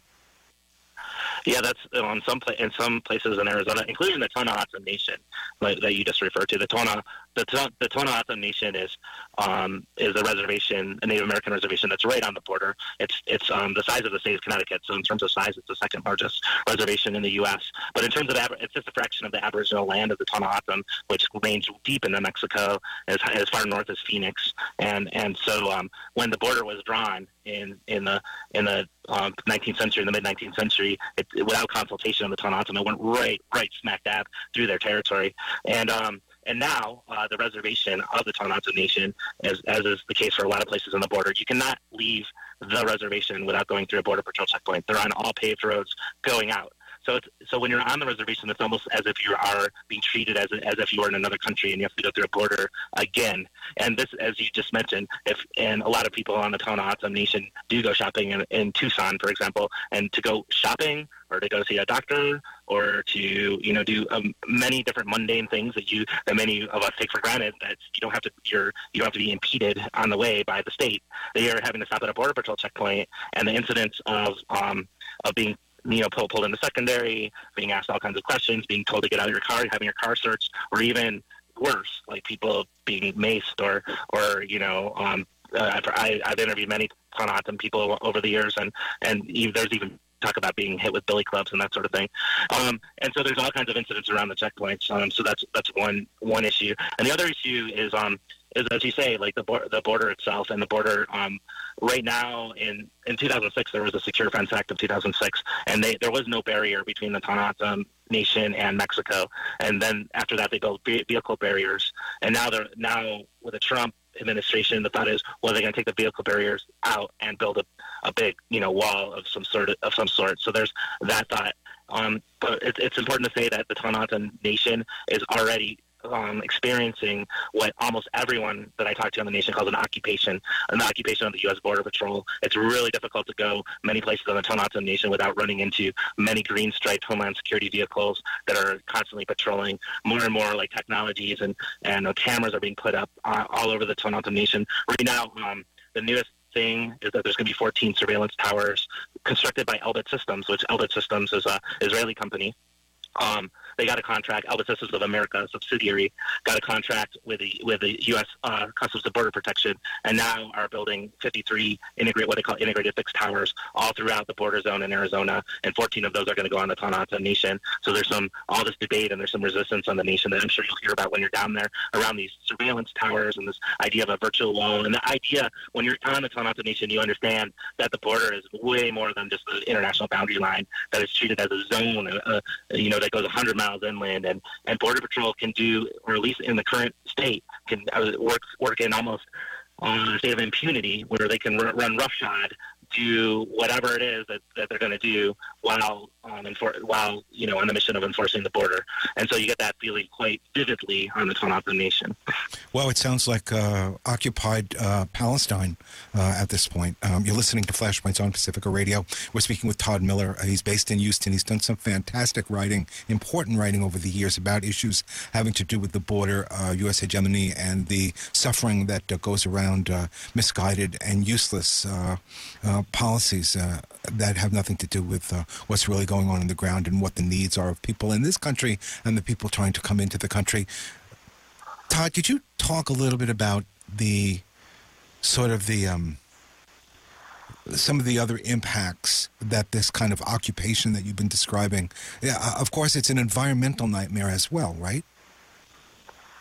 Yeah, that's on some pla- in some places in Arizona, including the Tohono O'odham Nation like, that you just referred to. The Tohono the, the Tohono O'odham Nation is um, is a reservation, a Native American reservation that's right on the border. It's it's um, the size of the state of Connecticut, so in terms of size, it's the second largest reservation in the U S. But in terms of ab- it's just a fraction of the Aboriginal land of the Tohono O'odham, which range deep into Mexico, as as far north as Phoenix, and and so um, when the border was drawn in in the in the um, nineteenth century, in the mid nineteenth century, it, it, without consultation of the Tohono O'odham, it went right right smack dab through their territory, and um, and now uh, the reservation of the Tohono O'odham Nation, as as is the case for a lot of places on the border, you cannot leave the reservation without going through a border patrol checkpoint. They're on all paved roads going out. So it's, so when you're on the reservation, it's almost as if you are being treated as as if you were in another country and you have to go through a border again. And this, as you just mentioned, if and a lot of people on the Tohono O'odham Nation do go shopping in, in Tucson, for example, and to go shopping or to go see a doctor or to you know do um, many different mundane things that you that many of us take for granted that you don't have to you're you don't have to be impeded on the way by the state. They are having to stop at a border patrol checkpoint, and the incidents of um of being you know, pulled, pulled into secondary, being asked all kinds of questions, being told to get out of your car, having your car searched, or even worse, like people being maced or, or you know, um, uh, I, I've interviewed many Tohono O'odham people over the years, and, and there's even talk about being hit with billy clubs and that sort of thing. Um, and so there's all kinds of incidents around the checkpoints. Um, so that's that's one one issue. And the other issue is, um, is as you say, like the, bo- the border itself and the border um, right now in, in two thousand six, there was a Secure Fence Act of two thousand six, and they, there was no barrier between the Tohono O'odham Nation and Mexico. And then after that, they built vehicle barriers. And now they're now with the Trump administration, the thought is, well, they're going to take the vehicle barriers out and build a, a big, you know, wall of some sort of, of some sort. So there's that thought. Um, but it, it's important to say that the Tohono O'odham Nation is already Um, experiencing what almost everyone that I talk to on the nation calls an occupation, an occupation of the U S Border Patrol. It's really difficult to go many places on the Tohono O'odham Nation without running into many green-striped Homeland Security vehicles that are constantly patrolling. More and more like technologies and, and uh, cameras are being put up uh, all over the Tohono O'odham Nation. Right now, um, the newest thing is that there's going to be fourteen surveillance towers constructed by Elbit Systems, which Elbit Systems is an Israeli company. Um, they got a contract. Elbit Systems of America, a subsidiary, got a contract with the with the U S Uh, Customs and Border Protection, and now are building fifty-three integrate what they call integrated fixed towers all throughout the border zone in Arizona, and fourteen of those are going to go on the Tohono O'odham Nation. So there's some all this debate and there's some resistance on the nation that I'm sure you'll hear about when you're down there around these surveillance towers and this idea of a virtual wall. And the idea when you're on the Tohono O'odham Nation, you understand that the border is way more than just the international boundary line, that it's treated as a zone, uh, you know, that goes one hundred miles inland, and, and Border Patrol can do, or at least in the current state, can uh, work work in almost uh, a state of impunity where they can r- run roughshod, do whatever it is that, that they're going to do while um, enfor- while you know on the mission of enforcing the border, and so you get that feeling quite vividly on the Tohono O'odham Nation. Well, it sounds like uh, occupied uh, Palestine uh, at this point. Um, you're listening to Flashpoints on Pacifica Radio. We're speaking with Todd Miller. Uh, he's based in Houston. He's done some fantastic writing, important writing over the years about issues having to do with the border, uh, U S hegemony, and the suffering that uh, goes around uh, misguided and useless uh, uh, policies uh, that have nothing to do with uh, what's really going on in the ground and what the needs are of people in this country and the people trying to come into the country. Todd, could you talk a little bit about the sort of the um, some of the other impacts that this kind of occupation that you've been describing? Yeah, of course, it's an environmental nightmare as well, right?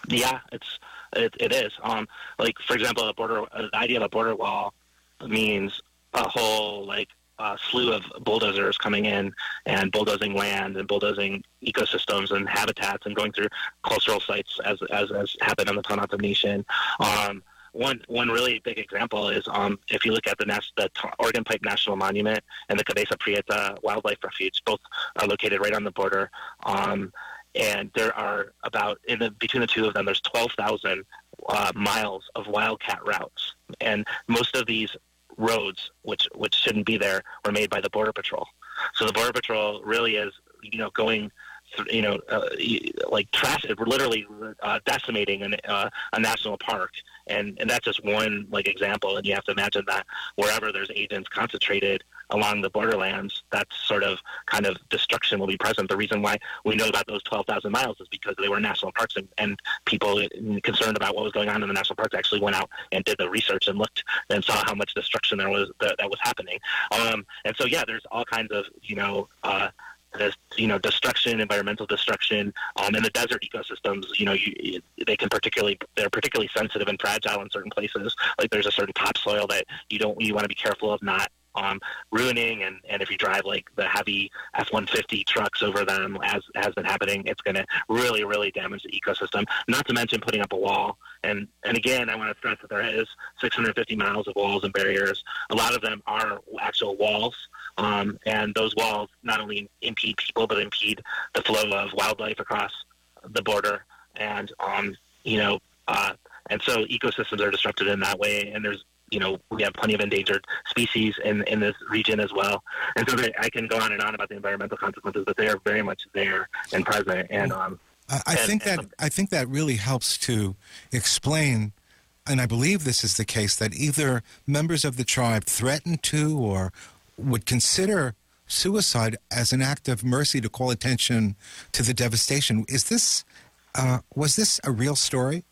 Yeah, it's it, it is. Um, like for example, a border uh, the idea of a border wall means a whole like uh, slew of bulldozers coming in and bulldozing land and bulldozing ecosystems and habitats and going through cultural sites as as, as happened on the Tohono O'odham Nation. Um, One one really big example is um, if you look at the, Nas- the Oregon Pike National Monument and the Cabeza Prieta Wildlife Refuge, both are located right on the border. Um, and there are about, in the, between the two of them, there's twelve thousand uh, miles of wildcat routes. And most of these roads, which, which shouldn't be there, were made by the Border Patrol. So the Border Patrol really is, you know, going you know, uh, like trash, we're literally uh, decimating an, uh, a national park. And, and that's just one like example. And you have to imagine that wherever there's agents concentrated along the borderlands, that sort of kind of destruction will be present. The reason why we know about those twelve thousand miles is because they were national parks, and, and people concerned about what was going on in the national parks actually went out and did the research and looked and saw how much destruction there was that, that was happening. Um, and so, yeah, there's all kinds of, you know, uh, There's, you know, destruction, environmental destruction, um, and the desert ecosystems. You know, you, they can particularly they're particularly sensitive and fragile in certain places. Like there's a certain topsoil that you don't you want to be careful of not um, ruining, and, and if you drive like the heavy F one fifty trucks over them, as has been happening, it's going to really really damage the ecosystem. Not to mention putting up a wall. And and again, I want to stress that there is six hundred fifty miles of walls and barriers. A lot of them are actual walls. Um, and those walls not only impede people, but impede the flow of wildlife across the border. And, um, you know, uh, and so ecosystems are disrupted in that way. And there's, you know, we have plenty of endangered species in, in this region as well. And so they, I can go on and on about the environmental consequences, but they are very much there and present. And um, I, I and, think that and, I think that really helps to explain, and I believe this is the case, that either members of the tribe threatened to or would consider suicide as an act of mercy to call attention to the devastation. Is this, uh, was this a real story?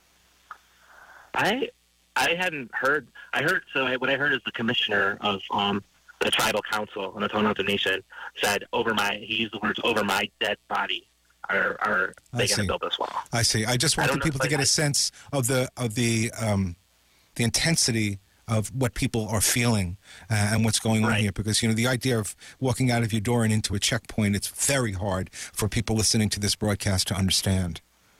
I I hadn't heard, I heard, so I, what I heard is the commissioner of um, the tribal council on the Tohono O'odham Nation said, over my, he used the words, over my dead body are, are they going to build this wall. I see. I just wanted I people know, to get I, a sense of the, of the, um, the intensity of what people are feeling uh, and what's going on right. here. Because, you know, the idea of walking out of your door and into a checkpoint, it's very hard for people listening to this broadcast to understand.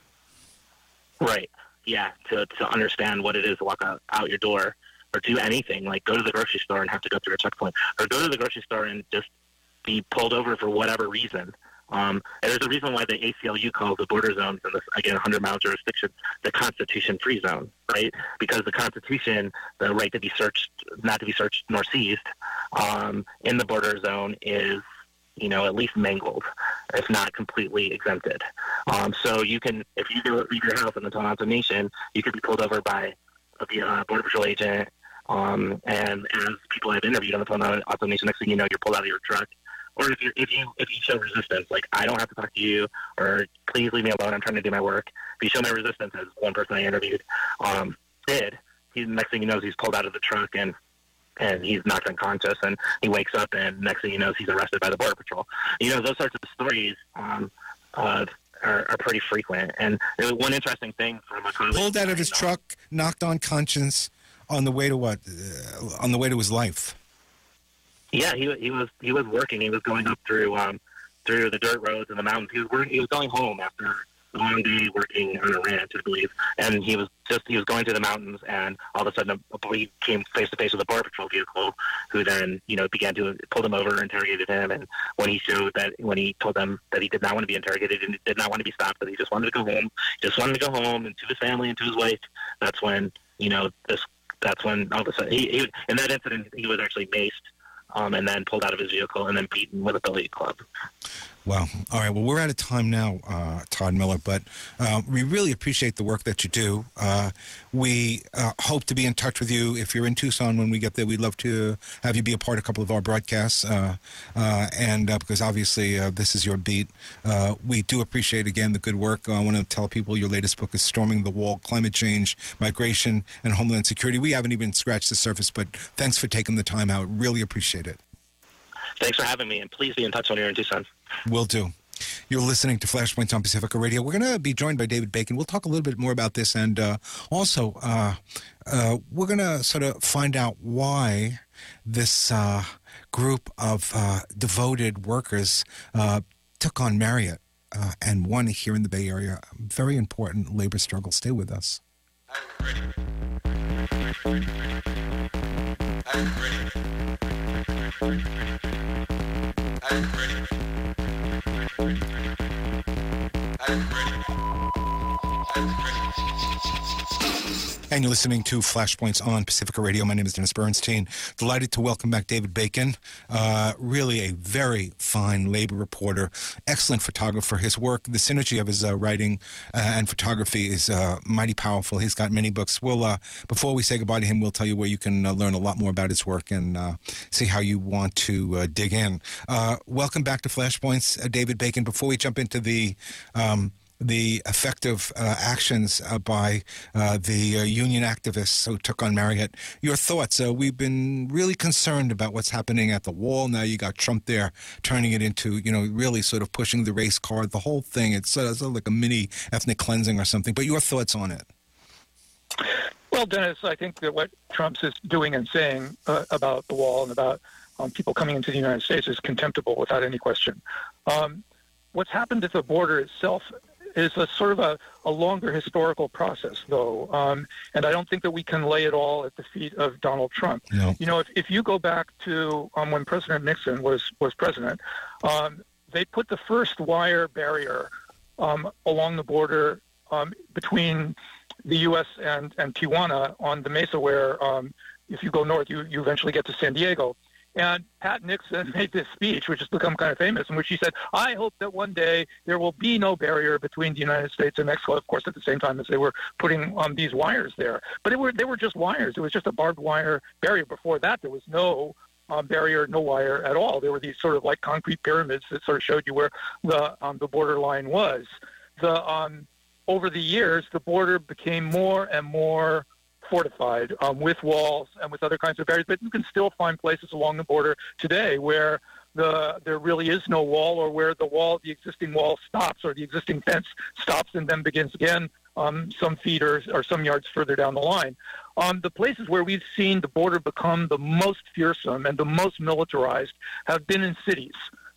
Right. Yeah. To, to understand what it is to walk out, out your door or do anything, like go to the grocery store and have to go through a checkpoint, or go to the grocery store and just be pulled over for whatever reason. Um, and there's a reason why the A C L U calls the border zones and the, again, one hundred mile jurisdiction, the Constitution-free zone, right? Because the Constitution, the right to be searched, not to be searched nor seized, um, in the border zone is, you know, at least mangled, if not completely exempted. Um, so you can, if you do leave your house in the Tohono O'odham Nation, you could be pulled over by a uh, Border Patrol agent, um, and as people have interviewed on the Tohono O'odham Nation, next thing you know, you're pulled out of your truck. Or if you if you if you show resistance, like I don't have to talk to you, or please leave me alone, I'm trying to do my work. If you show my resistance, as one person I interviewed um, did, he next thing you know, he's pulled out of the truck and and he's knocked unconscious, and he wakes up, and next thing you know, he's arrested by the Border Patrol. You know, those sorts of stories um, uh, are, are pretty frequent. And there was one interesting thing from a colleague pulled out of his truck, knocked unconscious on the way to what? Uh, on the way to his life. Yeah, he he was he was working. He was going up through um, through the dirt roads and the mountains. He was working, he was going home after a long day working on a ranch, I believe. And he was just he was going through the mountains, and all of a sudden, he came face to face with a Border Patrol vehicle, who then you know began to pull him over, interrogated him. And when he showed that, when he told them that he did not want to be interrogated and did not want to be stopped, that he just wanted to go home, just wanted to go home and to his family and to his wife. That's when you know this. That's when all of a sudden, he, he in that incident, he was actually maced. Um, and then pulled out of his vehicle and then beaten with a billiard club. Wow. All right. Well, we're out of time now, uh, Todd Miller, but uh, we really appreciate the work that you do. Uh, we uh, hope to be in touch with you. If you're in Tucson when we get there, we'd love to have you be a part of a couple of our broadcasts. Uh, uh, and uh, because obviously uh, this is your beat, uh, we do appreciate, again, the good work. I want to tell people your latest book is Storming the Wall, Climate Change, Migration, and Homeland Security. We haven't even scratched the surface, but thanks for taking the time out. Really appreciate it. Thanks for having me, and please be in touch when you're in Tucson. Will do. You're listening to Flashpoints on Pacifica Radio. We're going to be joined by David Bacon. We'll talk a little bit more about this, and uh, also uh, uh, we're going to sort of find out why this uh, group of uh, devoted workers uh, took on Marriott uh, and won here in the Bay Area. Very important labor struggle. Stay with us. I'm ready. Ready, ready, ready. I'm ready. Ready, ready, ready. I'm ready. Ready, ready, ready. I'm ready. I'm ready. And you're listening to Flashpoints on Pacifica Radio. My name is Dennis Bernstein. Delighted to welcome back David Bacon. Uh, really a very fine labor reporter, excellent photographer. His work, the synergy of his uh, writing uh, and photography is uh, mighty powerful. He's got many books. We'll, uh, before we say goodbye to him, we'll tell you where you can uh, learn a lot more about his work and uh, see how you want to uh, dig in. Uh, welcome back to Flashpoints, uh, David Bacon. Before we jump into the... Um, the effective uh, actions uh, by uh, the uh, union activists who took on Marriott. Your thoughts? Uh, we've been really concerned about what's happening at the wall. Now you got Trump there turning it into, you know, really sort of pushing the race card, the whole thing. It's uh, sort of like a mini ethnic cleansing or something. But your thoughts on it? Well, Dennis, I think that what Trump is doing and saying uh, about the wall and about um, people coming into the United States is contemptible without any question. Um, what's happened at the border itself is a sort of a, a longer historical process, though. Um, and I don't think that we can lay it all at the feet of Donald Trump. No. You know, if, if you go back to um, when President Nixon was, was president, um, they put the first wire barrier um, along the border um, between the U S and, and Tijuana on the Mesa, where um, if you go north, you, you eventually get to San Diego. And Pat Nixon made this speech, which has become kind of famous, in which he said, I hope that one day there will be no barrier between the United States and Mexico, of course, at the same time as they were putting um, these wires there. But it were, they were just wires. It was just a barbed wire barrier. Before that, there was no um, barrier, no wire at all. There were these sort of like concrete pyramids that sort of showed you where the, um, the border line was. The, um, over the years, the border became more and more fortified um, with walls and with other kinds of barriers, but you can still find places along the border today where the there really is no wall, or where the wall, the existing wall stops, or the existing fence stops and then begins again um, some feet or, or some yards further down the line. Um, the places where we've seen the border become the most fearsome and the most militarized have been in cities.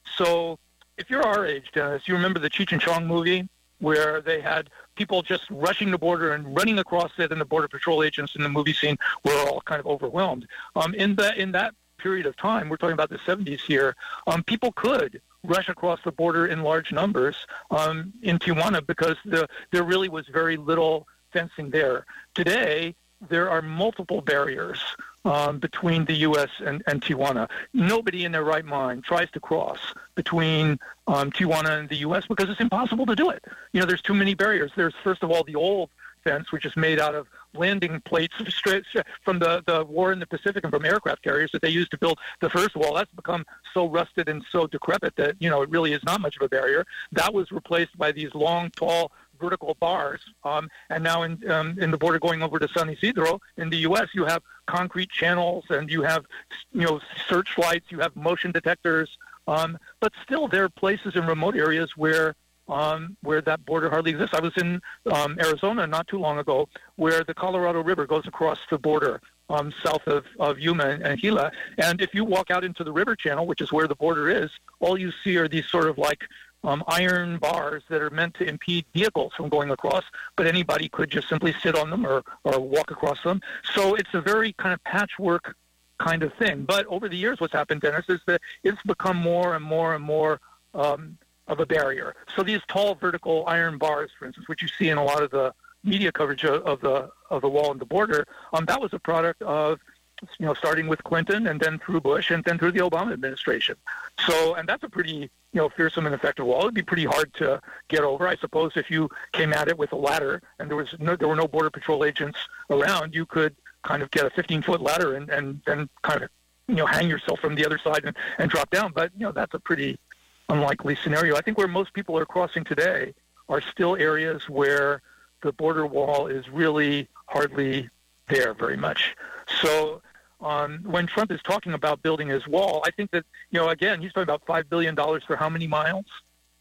So if you're our age, Dennis, you remember the Cheech and Chong movie, where they had people just rushing the border and running across it, and the Border Patrol agents in the movie scene were all kind of overwhelmed. Um, in, the, in that period of time, we're talking about the seventies here, um, people could rush across the border in large numbers um, in Tijuana because the, there really was very little fencing there. Today, there are multiple barriers um, between the U S and, and Tijuana. Nobody in their right mind tries to cross between um, Tijuana and the U S because it's impossible to do it. You know, there's too many barriers. There's, first of all, the old fence, which is made out of landing plates straight from the, the war in the Pacific and from aircraft carriers that they used to build the first wall. That's become so rusted and so decrepit that, you know, it really is not much of a barrier. That was replaced by these long, tall, vertical bars, um, and now in um, in the border going over to San Isidro in the U S, you have concrete channels, and you have, you know, searchlights, you have motion detectors, um, but still there are places in remote areas where um, where that border hardly exists. I was in um, Arizona not too long ago, where the Colorado River goes across the border um, south of, of Yuma and, and Gila, and if you walk out into the river channel, which is where the border is, all you see are these sort of like Um, iron bars that are meant to impede vehicles from going across, but anybody could just simply sit on them or, or walk across them. So it's a very kind of patchwork kind of thing. But over the years, what's happened, Dennis, is that it's become more and more and more um, of a barrier. So these tall vertical iron bars, for instance, which you see in a lot of the media coverage of, of the of the wall and the border, um, that was a product of, you know, starting with Clinton and then through Bush and then through the Obama administration. So, and that's a pretty, you know, fearsome and effective wall. It'd be pretty hard to get over. I suppose if you came at it with a ladder and there was no, there were no Border Patrol agents around, you could kind of get a fifteen-foot ladder and, and then kind of, you know, hang yourself from the other side and, and drop down. But, you know, that's a pretty unlikely scenario. I think where most people are crossing today are still areas where the border wall is really hardly there very much. So um, when Trump is talking about building his wall, I think that, you know, again, he's talking about five billion dollars for how many miles?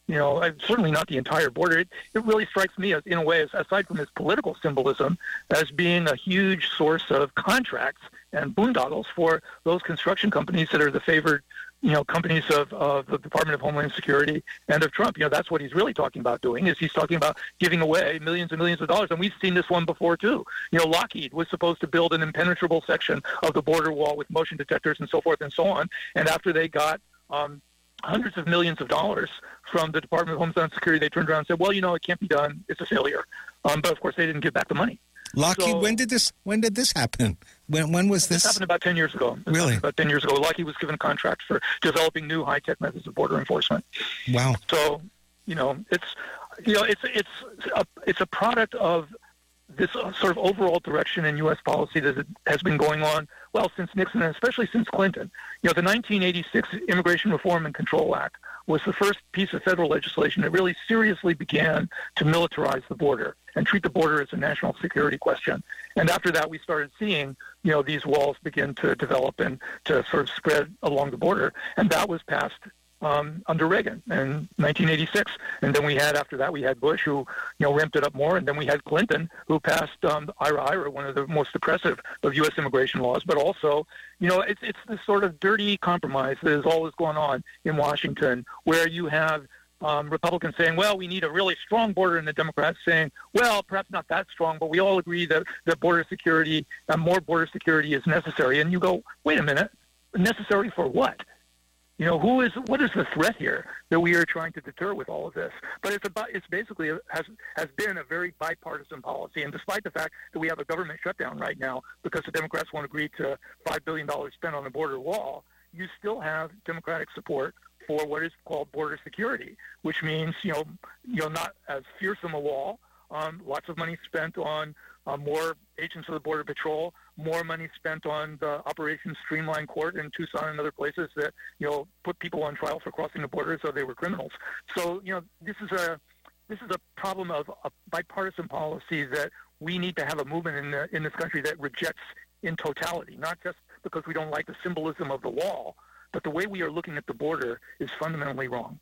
you know, uh, certainly not the entire border. It, it really strikes me as, in a way, as, aside from its political symbolism, as being a huge source of contracts and boondoggles for those construction companies that are the favored, you know, companies of, of the Department of Homeland Security and of Trump. You know, that's what he's really talking about doing, is he's talking about giving away millions and millions of dollars. And we've seen this one before, too. You know, Lockheed was supposed to build an impenetrable section of the border wall with motion detectors and so forth and so on. And after they got um, hundreds of millions of dollars from the Department of Homeland Security, they turned around and said, well, you know, it can't be done. It's a failure. Um, but, of course, they didn't give back the money. Lockheed, So- when did this when did this happen? When when was This this? happened about ten years ago. This Really? happened About ten years ago. Lockheed was given a contract for developing new high-tech methods of border enforcement. Wow. So, you know, it's, you know, it's it's a, it's a product of this uh, sort of overall direction in U S policy that has been going on, well, since Nixon and especially since Clinton. You know, the nineteen eighty-six Immigration Reform and Control Act was the first piece of federal legislation that really seriously began to militarize the border and treat the border as a national security question. And after that, we started seeing, you know, these walls begin to develop and to sort of spread along the border. And that was passed um, under Reagan in nineteen eighty-six. And then we had, after that, we had Bush, who, you know, ramped it up more. And then we had Clinton, who passed um, IRA-IRA, one of the most oppressive of U S immigration laws. But also, you know, it's, it's this sort of dirty compromise that is always going on in Washington, where you have Um, Republicans saying, well, we need a really strong border, and the Democrats saying, well, perhaps not that strong, but we all agree that, that border security, uh, more border security is necessary. And you go, wait a minute, necessary for what? You know, who is, what is the threat here that we are trying to deter with all of this? But it's about, it's basically a, has, has been a very bipartisan policy. And despite the fact that we have a government shutdown right now because the Democrats won't agree to five billion dollars spent on the border wall, you still have Democratic support for what is called border security, which means, you know, you know, not as fearsome a wall, um, lots of money spent on uh, more agents of the Border Patrol, more money spent on the Operation Streamline Court in Tucson and other places that, you know, put people on trial for crossing the border as though they were criminals. So, you know, this is a this is a problem of a bipartisan policy that we need to have a movement in the, in this country that rejects in totality, not just because we don't like the symbolism of the wall, but the way we are looking at the border is fundamentally wrong.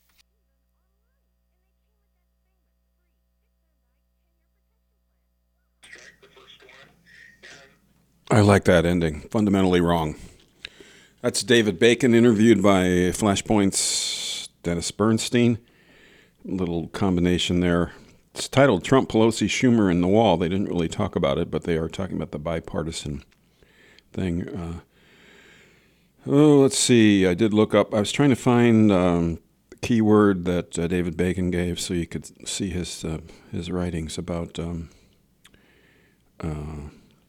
I like that ending. Fundamentally wrong. That's David Bacon, interviewed by Flashpoint's Dennis Bernstein. A little combination there. It's titled Trump, Pelosi, Schumer, and the Wall. They didn't really talk about it, but they are talking about the bipartisan thing. Uh, oh, let's see. I did look up. I was trying to find um, the key word that uh, David Bacon gave so you could see his uh, his writings about um, uh,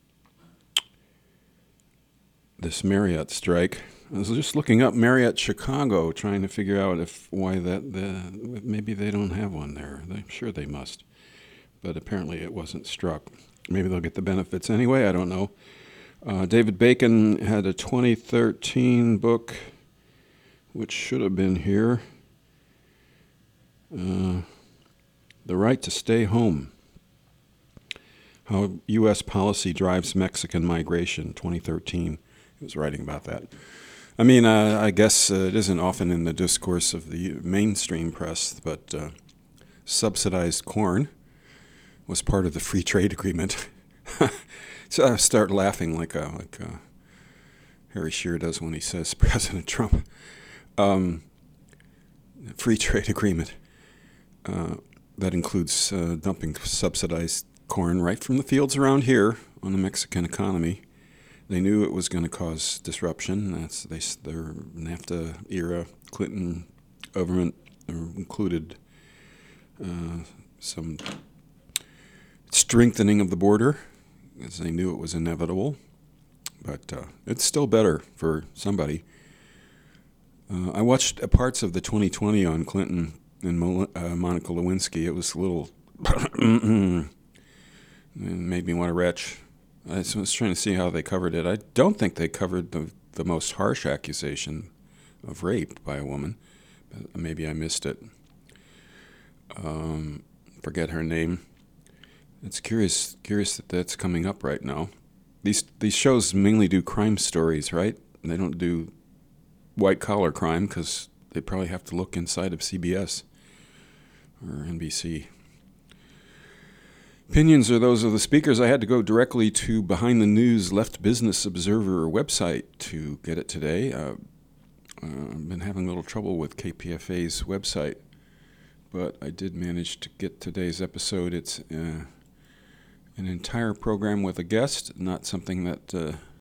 this Marriott strike. I was just looking up Marriott Chicago, trying to figure out if why that the maybe they don't have one there. I'm sure they must, but apparently it wasn't struck. Maybe they'll get the benefits anyway. I don't know. Uh, David Bacon had a twenty thirteen book, which should have been here. Uh, The Right to Stay Home. How U S Policy Drives Mexican Migration, twenty thirteen. He was writing about that. I mean, uh, I guess uh, it isn't often in the discourse of the mainstream press, but uh, subsidized corn was part of the free trade agreement. So I start laughing like uh, like uh, Harry Shearer does when he says President Trump. Um, free trade agreement uh, that includes uh, dumping subsidized corn right from the fields around here on the Mexican economy. They knew it was going to cause disruption. That's they their NAFTA era Clinton government included uh, some strengthening of the border, as they knew it was inevitable. But uh, it's still better for somebody. Uh, I watched uh, parts of the twenty twenty on Clinton and Mo- uh, Monica Lewinsky. It was a little it made me want to retch. I was trying to see how they covered it. I don't think they covered the the most harsh accusation of rape by a woman. But maybe I missed it. Um, forget her name. It's curious curious that that's coming up right now. These these shows mainly do crime stories, right? They don't do white collar crime because they probably have to look inside of C B S. or N B C. Opinions are those of the speakers. I had to go directly to Behind the News Left Business Observer website to get it today. Uh, uh, I've been having a little trouble with K P F A's website, but I did manage to get today's episode. It's uh, an entire program with a guest, not something that uh,